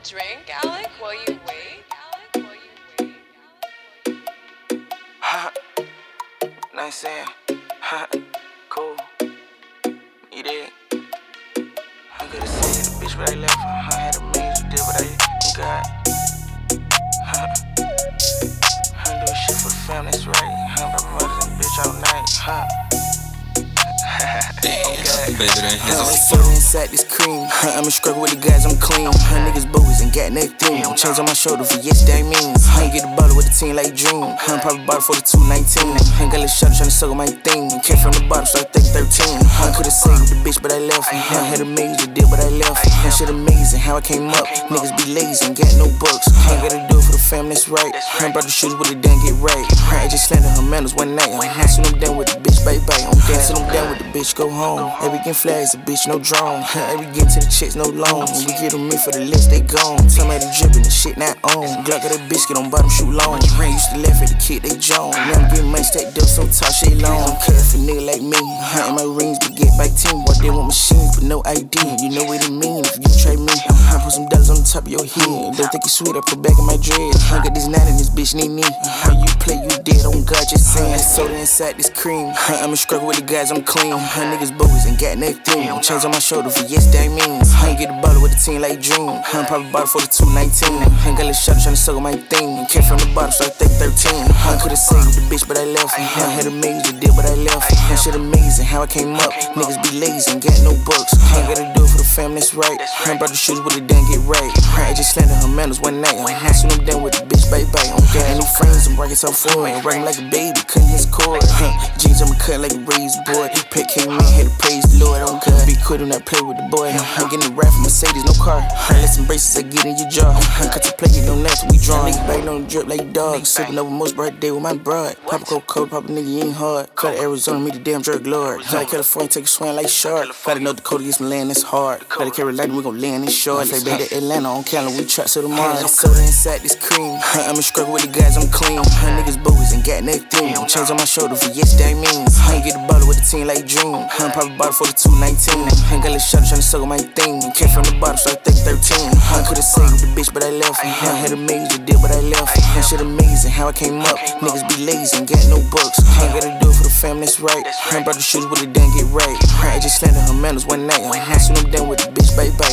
drink, Alec, while you wait? Nice saying. Cool. You did. I'm gonna say the bitch, but I left. I had a means to deal, but I got. I'm doing shit for the family, that's right. I'm about my mothers and bitch all night. Baby, that I'm floating inside this cream. I'm a struggle with the guys, I'm clean. Niggas bogus and got nothing. Chains on my shoulder for yes, that means. I ain't get the bottle with the team like Dream. I'm probably bought it for the 219. Ain't got a shot tryna suck on my thing. Came from the bottom, so I think 13. I could've saved the bitch, but I left. I had a major deal, but I left. That shit amazing, how I came up. Niggas be lazy and got no bucks. Ain't gotta do it for the family, that's right. I brought the shoes with it, done get right. I just slandered her manners one night. I'm soon I'm done with the bitch, bye bye. I'm dancing, I'm done with the bitch, go home. Every getting flags, a bitch, no drone. Every getting to the checks, no loan. We get them in for the list, they gone. Somebody dripping, the shit not on. Glock got a biscuit on bottom, shoot long. Used to laugh at the kid, they Joan. Now I'm getting money stacked up, so top shit long. I'm cut for nigga like me. And my rings be get by team. Boy, they want machines, but no ID. You know what it mean if you try me. I put some dollars on the top of your head. Don't think it's sweet, I put back in my dread. I got this 9 in this bitch, need me. How you play, you dead, on God, just saying. Soda inside this cream. I'm a struggle with the guys, I'm clean. Niggas bogus and got nothing. Chains on my shoulder for yes, that means. I ain't get the bottle with the team like Dream. I'm probably bought it for the 219. Ain't got a shot tryna suck on my thing. Came from the bottom, so I think 13. I could've saved the bitch, but I left. I had a major deal, but I left. That shit amazing, how I came up. Niggas be lazy and got no bucks. Ain't gotta do it for the family, that's right. I brought the shoes with it, done get right. I just slandered her manners one night. I soon I'm done with the bitch, bye bye. I'm getting new friends, I'm rocking so foreign. Rocking like a baby, cutting his cord. Jeans, I'm cut like a razor boy. Pet came in, had to praise the Lord. I don't cut, be quit when I play with the boy. I'm getting the rap from Mercedes, no car. Let some braces, I get in your jaw. Cut your plate, you know that's what we drawing. Niggas biting on the drip like dogs. Sipping over most birthday with my broad. Pop a Coca-Cola, pop a nigga, you ain't hard. Cut Arizona, me the damn drug lord. Cut California, take a swing like shark. Gotta know Dakota, get some land, that's hard. Gotta Carolina, we gon' land in short. Fly back to Atlanta on Cali, we trap to the Mars. Soda inside this cream. I'm a struggle with the guys, I'm clean. Niggas bogus and got nothing. Chains on my shoulder for yes, that means. I ain't get the bottle with the team like Dream. I'm probably bought it for the 219. Ain't got a shot tryna suck on my thing. Came from the bottom, so I think 13. I could've saved the bitch, but I left. I had a major deal, but I left. That shit amazing, how I came up. Niggas be lazy and got no bucks. Ain't gotta do it for the family, that's right. I brought the shoes with it, done get right. I just slandered her manners one night. I soon I'm done with the bitch, bye bye.